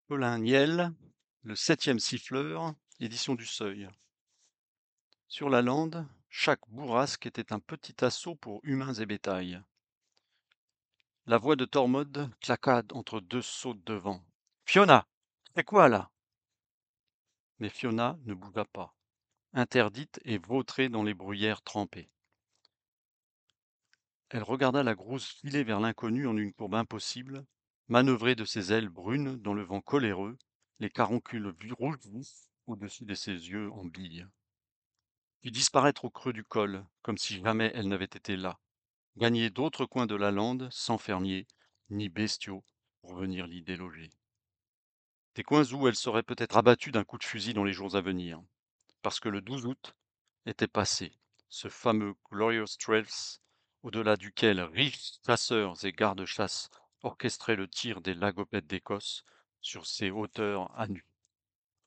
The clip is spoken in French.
Colin Niel, le septième siffleur, édition du Seuil. Sur la lande, chaque bourrasque était un petit assaut pour humains et bétail. La voix de Tormod claqua entre deux sautes de vent. Fiona, c'est quoi là? Mais Fiona ne bougea pas, interdite et vautrée dans les bruyères trempées. Elle regarda la grouse filer vers l'inconnu en une courbe impossible, manœuvrer de ses ailes brunes dans le vent coléreux, les caroncules rouges vifs au-dessus de ses yeux en bille. Puis disparaître au creux du col, comme si jamais elle n'avait été là, gagner d'autres coins de la lande sans fermiers, ni bestiaux, pour venir l'y déloger. Des coins où elle serait peut-être abattue d'un coup de fusil dans les jours à venir, parce que le 12 août était passé, ce fameux Glorious Trails, au-delà duquel riches chasseurs et gardes-chasse orchestraient le tir des lagopettes d'Écosse sur ces hauteurs à nu.